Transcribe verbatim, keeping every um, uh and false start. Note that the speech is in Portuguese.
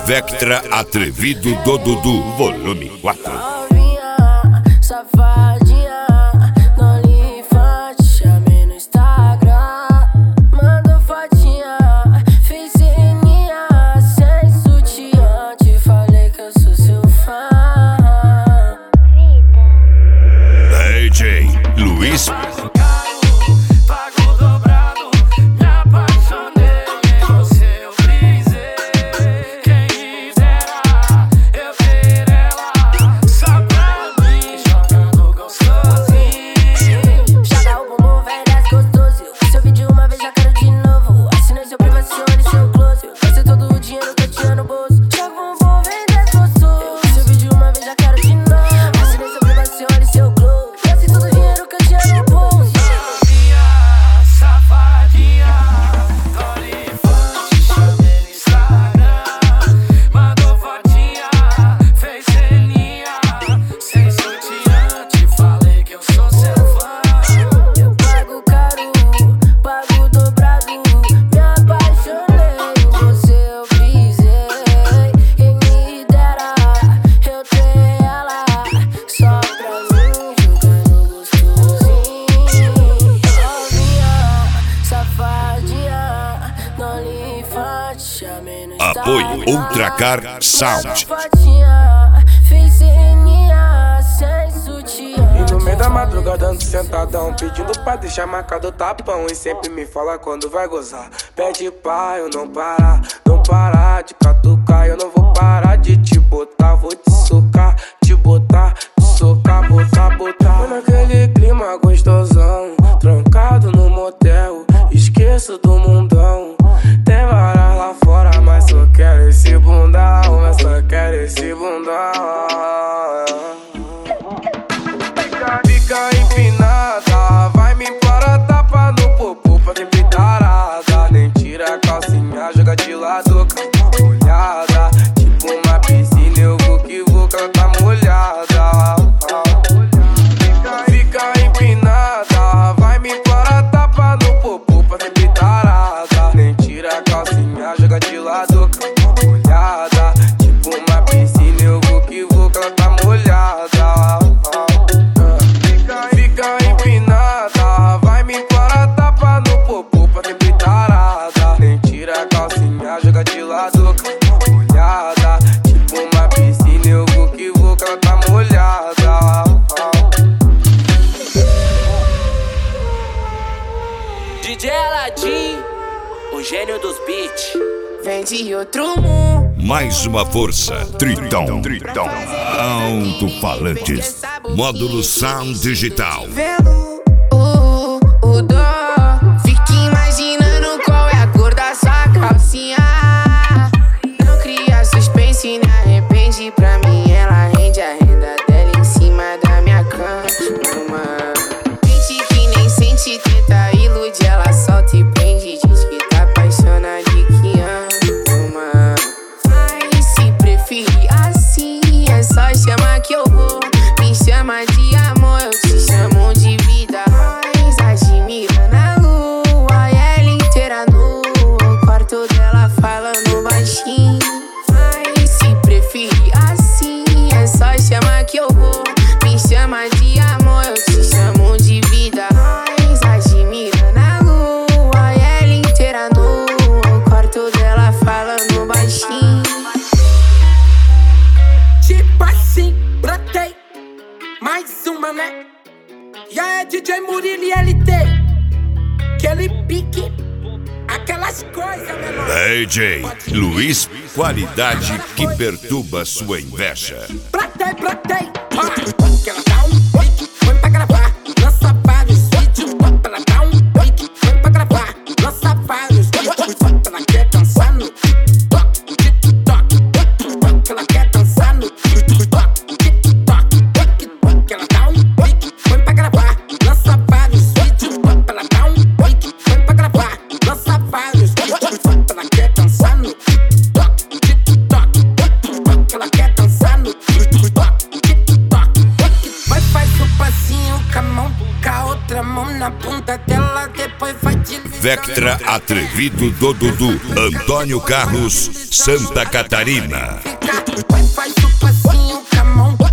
Vectra Atrevido do Dudu, volume quatro. Novinha, safadinha, no Olifante, chamei no Instagram. Mandou fotinha, fez ceninha, sem sutiã. Te falei que eu sou seu fã. D J Luiz. Apoio Ultracar Sound. E no meio da madrugada ando sentadão, pedindo pra deixar marcado o tapão. E sempre me fala quando vai gozar. Pede pra eu não parar, não parar de catucar. Eu não vou parar de te botar, vou te socar, te botar, te socar, botar, botar. Tô naquele clima gostosão, trancado no motel, esqueço do mundão. Tem varas lá fora, mas só quero esse bundão, mas só quero esse bundão. Fica, fica empinada, vai me implorar tapa no popô pra sempre tarada. Nem tira a calcinha, joga de lado, calma molhada. Tipo uma piscina, eu vou que vou, que ela tá molhada. Fica, fica empinada, vai me implorar tapa no popô pra sempre tarada. Nem tira a calcinha, joga de lado, calma molhada. Tipo uma piscina, eu vou que vou, que ela tá molhada. Fica empinada, vai me implorar tapa no popô pra sempre tarada. Nem tira a calcinha, joga de lado, calma molhada. Tipo uma piscina, eu vou que vou, que ela tá molhada. D J Aladim, o gênio dos beats. Vem de outro mundo. Mais uma força, Tritão, Tritão. Alto-falantes, módulo Sound Digital. Vendo o, o dó, fica imaginando qual é a cor da sua calcinha. Não cria suspense e nem arrepende. Pra mim ela rende a renda dela em cima da minha cama. Mente que nem sente, tenta ilude, ela solta e prende. Diz que tá apaixonada de que ama. Mas se preferir assim, é só chamar que eu vou. Me chama de amor, eu te chamo de vida. Mas admira na lua e ela inteira nua. O quarto dela falando baixinho. Mas se preferir assim, é só chamar que eu vou. Me chama de amor, eu te chamo de vida. Mas admira na lua e ela inteira nua. O quarto dela falando baixinho. Tipo assim, brotei mais uma, né? E aí, D J Murilo e L T, aquele pique, aquelas coisas, menor. D J Luiz, qualidade que perturba sua inveja. Brotei, brotei, ah. Que ela dá um pique, põe pra gravar, lança vários vídeos. Ela dá um pique, põe pra gravar, lança vários vídeos. Ela quer dançar no TikTok, TikTok. Ela quer dançar no TikTok, TikTok. Ela dá um pique, põe pra gravar, lança vários vídeos. Ela dá um pique, põe pra gravar, lança vários vídeos. Ela quer dançar no TikTok, TikTok. Ela quer dançar no TikTok, TikTok. Vai Vectra atrevido do Dudu, Antônio Carlos, Santa Catarina. Faz o passinho com a mão.